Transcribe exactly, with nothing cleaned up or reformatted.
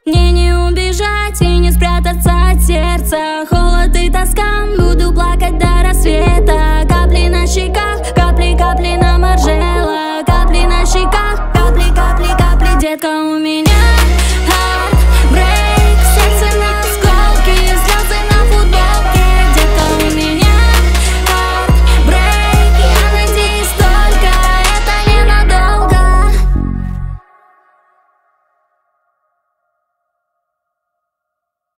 Мне не убежать и не спрятаться от сердца. Холод и тоска, буду плакать до рассвета.